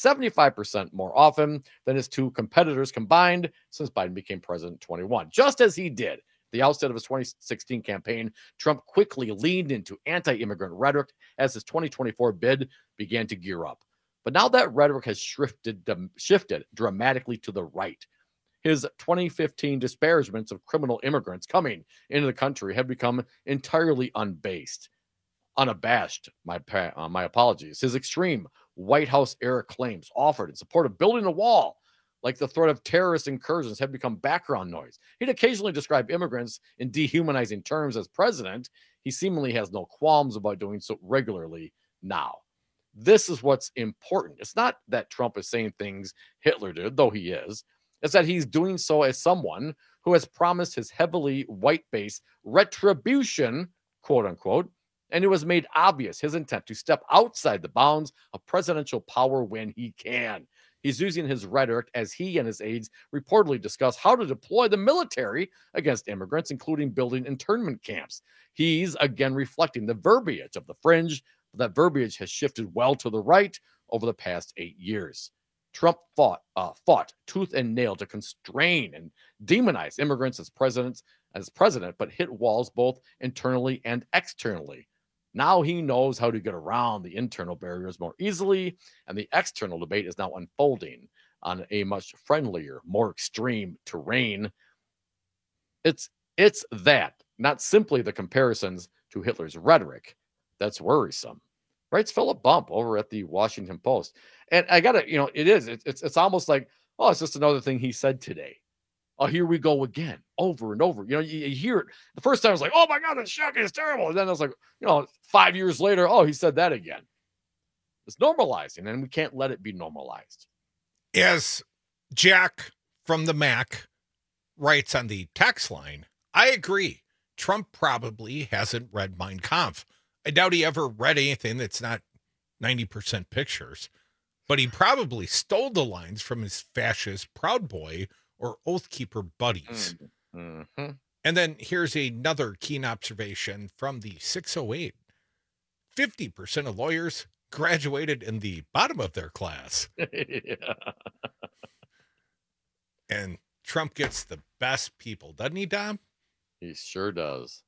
than his two competitors combined since Biden became president in 2021. Just as he did the outset of his 2016 campaign, Trump quickly leaned into anti-immigrant rhetoric as his 2024 bid began to gear up. But now that rhetoric has shifted dramatically to the right. His 2015 disparagements of criminal immigrants coming into the country have become entirely unabashed. My apologies. His extreme White House-era claims offered in support of building a wall, like the threat of terrorist incursions, have become background noise. He'd occasionally describe immigrants in dehumanizing terms. As president, he seemingly has no qualms about doing so regularly now. This is what's important. It's not that Trump is saying things Hitler did, though he is. It's that he's doing so as someone who has promised his heavily white base retribution, quote unquote, and who has made obvious his intent to step outside the bounds of presidential power when he can. He's using his rhetoric as he and his aides reportedly discuss how to deploy the military against immigrants, including building internment camps. He's again reflecting the verbiage of the fringe. That verbiage has shifted well to the right over the past 8 years. Trump fought tooth and nail to constrain and demonize immigrants as president, but hit walls both internally and externally. Now he knows how to get around the internal barriers more easily, and the external debate is now unfolding on a much friendlier, more extreme terrain. It's that, not simply the comparisons to Hitler's rhetoric, that's worrisome. Writes Philip Bump over at the Washington Post. And I gotta, it's almost like Oh, it's just another thing he said today. Oh, here we go again, over and over. You hear it. The first time I was like, oh my God, that's shocking, it's terrible. And then I was like, 5 years later, oh, he said that again. It's normalizing, and we can't let it be normalized. As Jack from the Mac writes on the text line, I agree. Trump probably hasn't read Mein Kampf. I doubt he ever read anything that's not 90% pictures, but he probably stole the lines from his fascist Proud Boy or Oath Keeper buddies. Mm-hmm. And then here's another keen observation from the 608. 50% of lawyers graduated in the bottom of their class. Yeah. And Trump gets the best people, doesn't he, Dom? He sure does.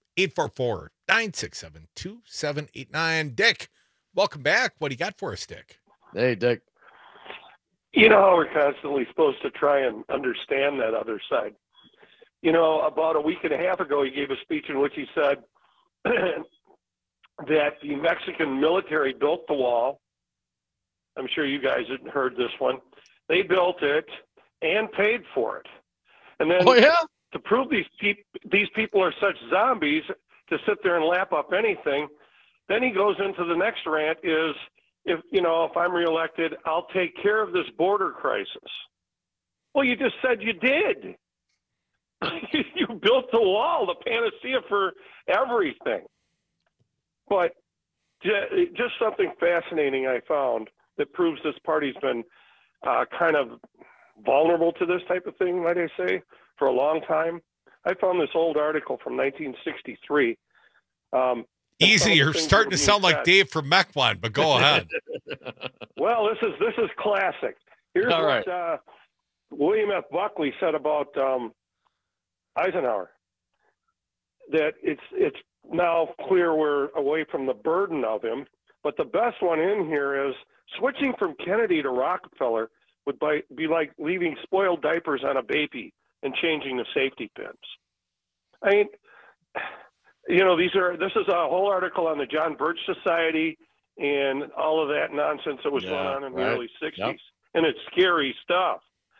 844-967-2789. Dick, welcome back. What do you got for us, Dick? Hey, Dick. You know how we're constantly supposed to try and understand that other side. About a week and a half ago, he gave a speech in which he said that the Mexican military built the wall. I'm sure you guys had heard this one. They built it and paid for it. And then to prove these people are such zombies to sit there and lap up anything, then he goes into the next rant is, if I'm reelected, I'll take care of this border crisis. Well, you just said you did. You built the wall, the panacea for everything. But just something fascinating I found that proves this party's been kind of vulnerable to this type of thing, might I say, for a long time. I found this old article from 1963. Easy, you're starting to sound like Dave from Mequon, but go ahead. Well, this is classic. Here's All right. what William F. Buckley said about Eisenhower. That it's now clear we're away from the burden of him, but the best one in here is switching from Kennedy to Rockefeller would be like leaving spoiled diapers on a baby and changing the safety pins. I mean, this is a whole article on the John Birch Society and all of that nonsense that was going on in the early 60s. And it's scary stuff.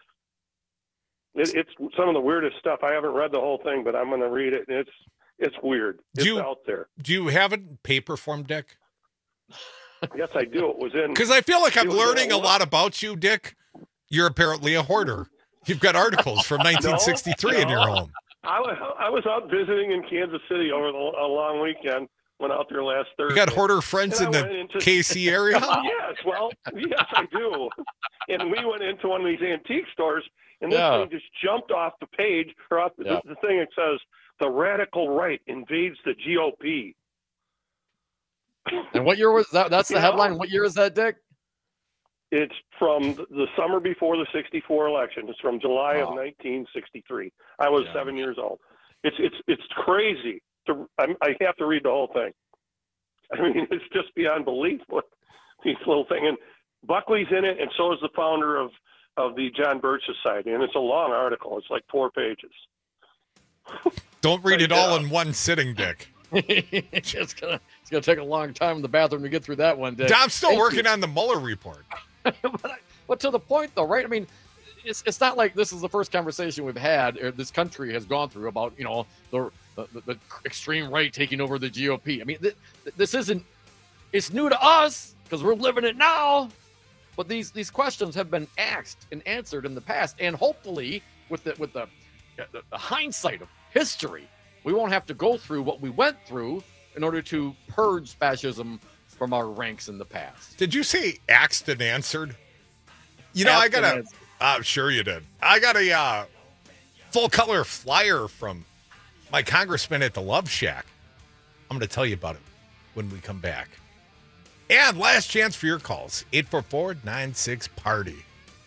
It's some of the weirdest stuff. I haven't read the whole thing, but I'm going to read it. And it's weird. It's out there. Do you have it in paper form, Dick? Yes, I do. It was in. Because I feel like I'm learning a lot about you, Dick. You're apparently a hoarder. You've got articles from 1963 in your home. I was out visiting in Kansas City over a long weekend. Went out there last Thursday. You got hoarder friends in the KC area? Yes, I do. And we went into one of these antique stores, and this thing just jumped off the page, or off the thing that says, "The radical right invades the GOP." And what year was that? That's the headline. What year is that, Dick? It's from the summer before the 64 election. It's from July of 1963. I was 7 years old. It's crazy. I have to read the whole thing. I mean, it's just beyond belief what these little things. And Buckley's in it, and so is the founder of the John Birch Society. And it's a long article. It's like 4 pages. Don't read it all in one sitting, Dick. It's gonna take a long time in the bathroom to get through that one, Dick. Dom's still working on the Mueller report. But to the point, though, right? I mean, it's not like this is the first conversation we've had, or this country has gone through about the extreme right taking over the GOP. I mean, this isn't. It's new to us because we're living it now. But these questions have been asked and answered in the past, and hopefully, with the hindsight of history, we won't have to go through what we went through in order to purge fascism from our ranks in the past. Did you say asked and answered? I got sure you did. I got a full color flyer from my congressman at the Love Shack. I'm going to tell you about it when we come back. And last chance for your calls, 844-96-PARTY.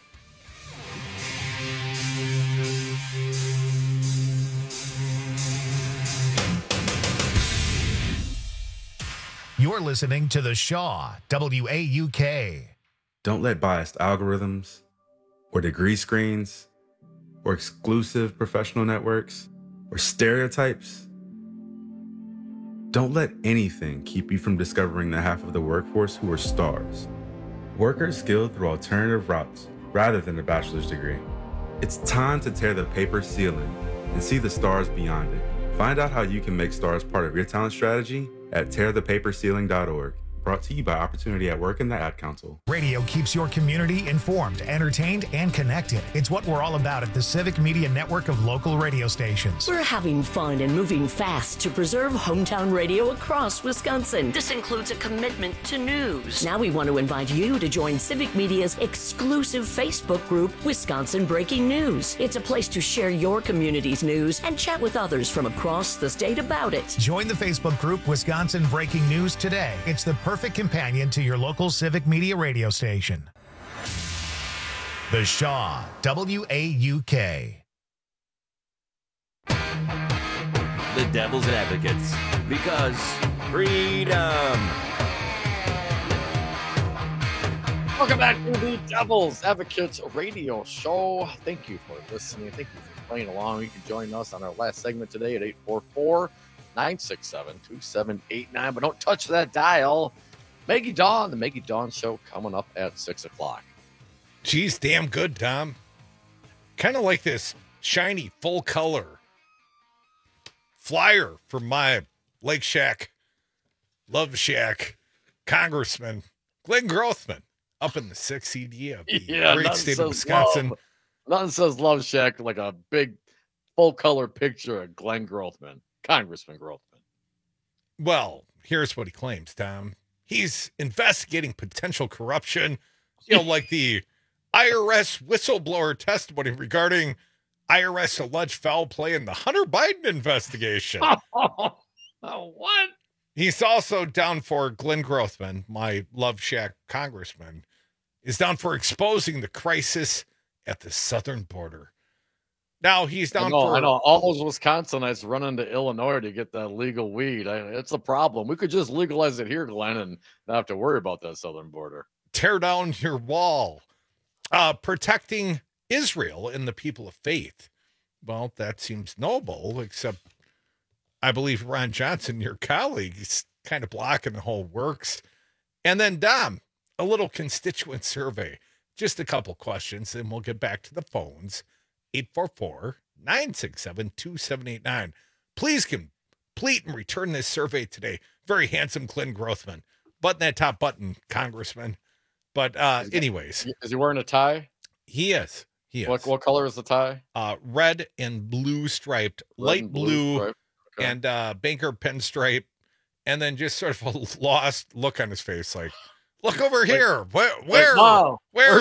You're listening to The Shaw, WAUK. Don't let biased algorithms or degree screens or exclusive professional networks or stereotypes. Don't let anything keep you from discovering the half of the workforce who are stars. Workers skilled through alternative routes rather than a bachelor's degree. It's time to tear the paper ceiling and see the stars beyond it. Find out how you can make stars part of your talent strategy at tearthepaperceiling.org. Brought to you by Opportunity at Work and the Ad Council. Radio keeps your community informed, entertained, and connected. It's what we're all about at the Civic Media Network of local radio stations. We're having fun and moving fast to preserve hometown radio across Wisconsin. This includes a commitment to news. Now we want to invite you to join Civic Media's exclusive Facebook group, Wisconsin Breaking News. It's a place to share your community's news and chat with others from across the state about it. Join the Facebook group, Wisconsin Breaking News, today. It's the perfect companion to your local Civic Media radio station. The Shaw, WAUK. The Devil's Advocates, because freedom. Welcome back to the Devil's Advocates radio show. Thank you for listening. Thank you for playing along. You can join us on our last segment today at 844-967-2789. But don't touch that dial. Maggie Dawn, the Maggie Dawn Show, coming up at 6 o'clock. Geez, damn good, Tom. Kind of like this shiny, full color flyer from my Lake Shack, Love Shack Congressman Glenn Grothman up in the 6th CD of the great state of Wisconsin. Nothing says Love Shack like a big full color picture of Glenn Grothman, Congressman Grothman. Well, here's what he claims, Tom. He's investigating potential corruption, like the IRS whistleblower testimony regarding IRS alleged foul play in the Hunter Biden investigation. What? He's also down for Glenn Grothman, my Love Shack congressman, is down for exposing the crisis at the southern border. Now he's down I know all those Wisconsinites running to Illinois to get that legal weed. It's a problem. We could just legalize it here, Glenn, and not have to worry about that southern border. Tear down your wall. Protecting Israel and the people of faith. Well, that seems noble, except I believe Ron Johnson, your colleague, is kind of blocking the whole works. And then, Dom, a little constituent survey. Just a couple questions, and we'll get back to the phones. 844-967-2789. Please complete and return this survey today. Very handsome Glenn Grothman. Button that top button, Congressman. But anyways. Is he wearing a tie? He is. What color is the tie? Red and blue striped, light blue, okay. And banker pinstripe, and then just sort of a lost look on his face, like, look over here. Where?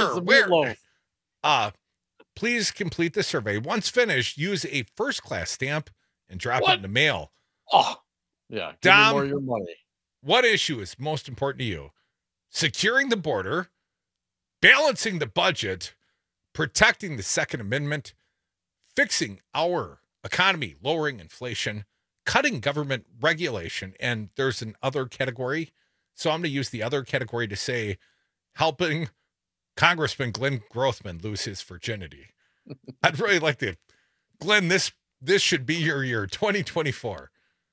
Please complete the survey. Once finished, use a first-class stamp and drop it in the mail. Oh, yeah. Give me more of your money. What issue is most important to you? Securing the border, balancing the budget, protecting the Second Amendment, fixing our economy, lowering inflation, cutting government regulation, and there's an other category. So I'm going to use the other category to say helping Congressman Glenn Grothman lose his virginity. I'd really like to, Glenn, this should be your year, 2024.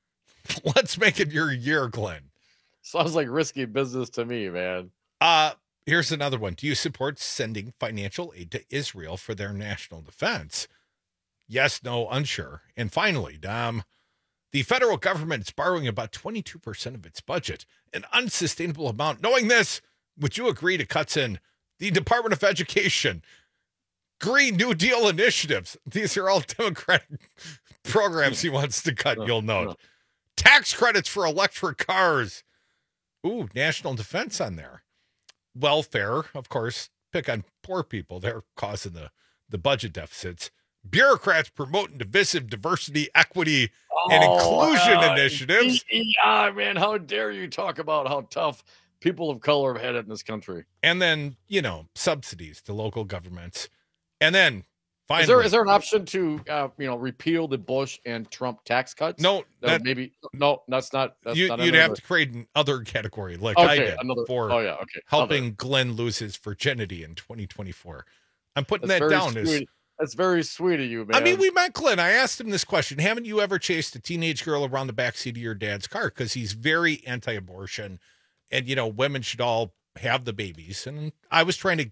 Let's make it your year, Glenn. Sounds like risky business to me, man. Here's another one. Do you support sending financial aid to Israel for their national defense? Yes, no, unsure. And finally, Dom, the federal government is borrowing about 22% of its budget, an unsustainable amount. Knowing this, would you agree to cuts in the Department of Education, Green New Deal initiatives? These are all Democratic programs he wants to cut, you'll note. Tax credits for electric cars. Ooh, national defense on there. Welfare, of course, pick on poor people. They're causing the budget deficits. Bureaucrats promoting divisive diversity, equity, and inclusion initiatives. Man, how dare you talk about how tough people of color have had it in this country. And then, subsidies to local governments. And then, finally. Is there an option to, repeal the Bush and Trump tax cuts? No. That's not. You'd have to create another category like I did for helping other. Glenn lose his virginity in 2024. I'm putting that down as... That's very sweet of you, man. I mean, we met Glenn. I asked him this question. Haven't you ever chased a teenage girl around the backseat of your dad's car? Because he's very anti-abortion and, women should all have the babies. And I was trying to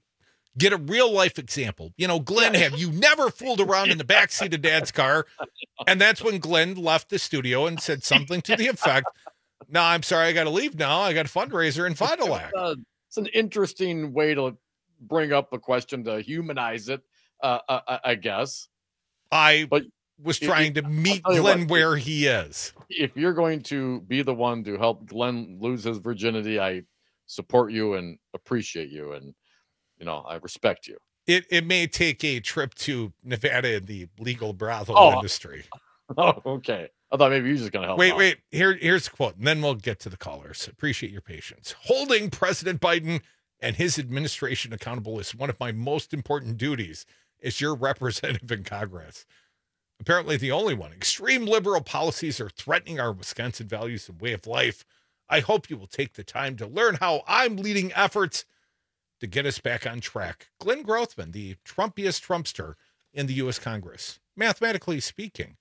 Get a real life example. Glenn, have you never fooled around in the backseat of Dad's car? And that's when Glenn left the studio and said something to the effect, "No, I'm sorry, I got to leave now. I got a fundraiser in Fond du Lac." It's an interesting way to bring up a question to humanize it, I guess. I was trying to meet Glenn where he is. If you're going to be the one to help Glenn lose his virginity, I support you and appreciate you, and I respect you. It may take a trip to Nevada in the legal brothel industry. Oh, okay. I thought maybe you were just going to help. Wait. Here's a quote, and then we'll get to the callers. Appreciate your patience. Holding President Biden and his administration accountable is one of my most important duties as your representative in Congress. Apparently the only one. Extreme liberal policies are threatening our Wisconsin values and way of life. I hope you will take the time to learn how I'm leading efforts to get us back on track. Glenn Grothman, the Trumpiest Trumpster in the U.S. Congress. Mathematically speaking,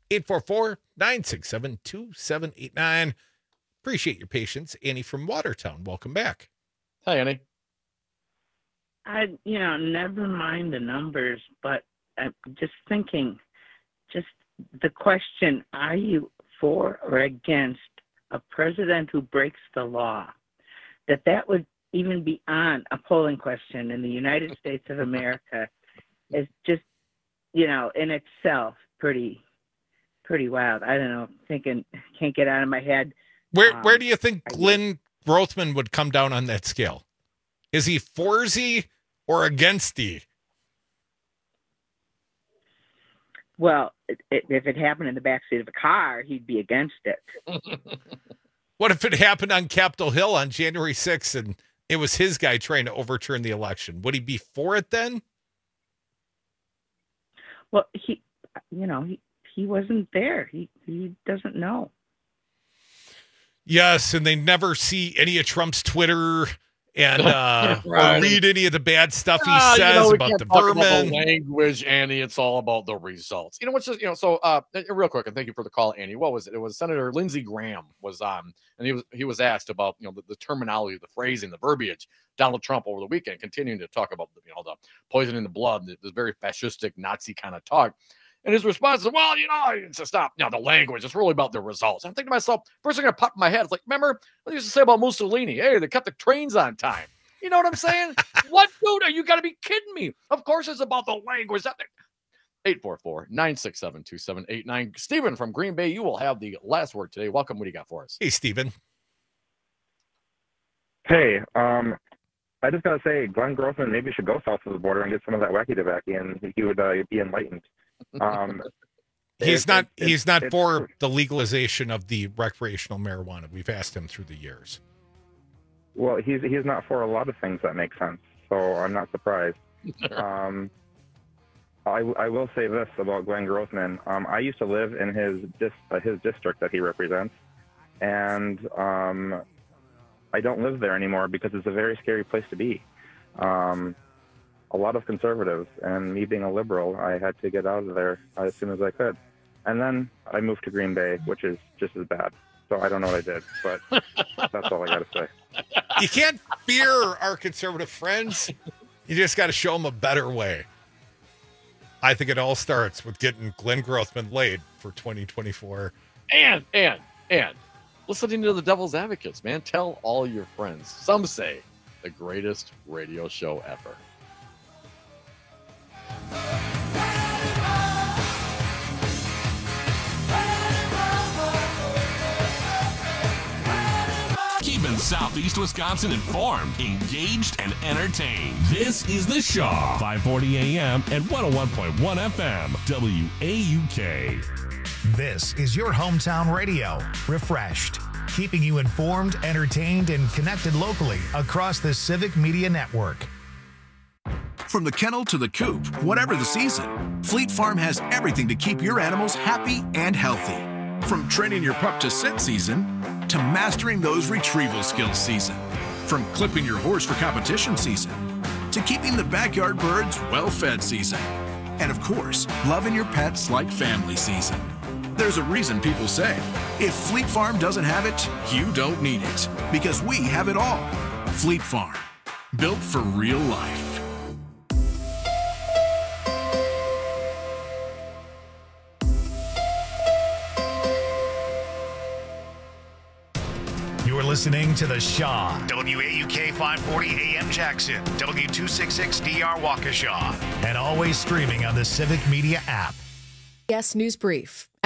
844-967-2789. Appreciate your patience. Annie from Watertown, welcome back. Hi, Annie. Never mind the numbers, but I'm just thinking, just the question, are you for or against a president who breaks the law? That would even beyond a polling question in the United States of America is just, in itself pretty wild. I don't know, can't get out of my head. Where do you think Glenn Grothman would come down on that scale? Is he for-y or against-y? Well, if it happened in the backseat of a car, he'd be against it. What if it happened on Capitol Hill on January 6th and it was his guy trying to overturn the election? Would he be for it then? Well, he wasn't there. He doesn't know. Yes, and they never see any of Trump's Twitter and right. or read any of the bad stuff he says about the vermin. About the language, Annie. It's all about the results. What's just so real quick, and thank you for the call, Annie. What was it? It was Senator Lindsey Graham was on, and he was asked about the terminology, the phrasing, the verbiage. Donald Trump over the weekend continuing to talk about the poisoning the blood, this very fascistic Nazi kind of talk. And his response is, well, it's just not, the language. It's really about the results. I'm thinking to myself, first thing that popped in my head, it's like, remember what they used to say about Mussolini? Hey, they kept the trains on time. You know what I'm saying? What, dude? Are you got to be kidding me? Of course it's about the language. 844-967-2789. Stephen from Green Bay, you will have the last word today. Welcome. What do you got for us? Hey, Stephen. Hey, I just got to say, Glenn Grothman maybe should go south of the border and get some of that wacky tobacco, and he would be enlightened. He's not for the legalization of the recreational marijuana. We've asked him through the years. Well, he's not for a lot of things that make sense, so I'm not surprised. I will say this about Glenn Grothman. I used to live in his district that he represents, and I don't live there anymore because it's a very scary place to be. A lot of conservatives, and me being a liberal, I had to get out of there as soon as I could. And then I moved to Green Bay, which is just as bad. So I don't know what I did, but that's all I got to say. You can't fear our conservative friends. You just got to show them a better way. I think it all starts with getting Glenn Grothman laid for 2024. And listening to the Devil's Advocates, man. Tell all your friends. Some say the greatest radio show ever. Keeping Southeast Wisconsin informed, engaged, and entertained. This is The Shaw, 540 AM and 101.1 FM, WAUK. This is your hometown radio, refreshed, keeping you informed, entertained, and connected locally across the Civic Media Network. From the kennel to the coop, whatever the season, Fleet Farm has everything to keep your animals happy and healthy. From training your pup to sit season, to mastering those retrieval skills season. From clipping your horse for competition season, to keeping the backyard birds well-fed season. And of course, loving your pets like family season. There's a reason people say, if Fleet Farm doesn't have it, you don't need it. Because we have it all. Fleet Farm, built for real life. listening to The Shaw. WAUK 540 AM Jackson, W266DR Waukesha, and always streaming on the Civic Media app. Yes, News Brief.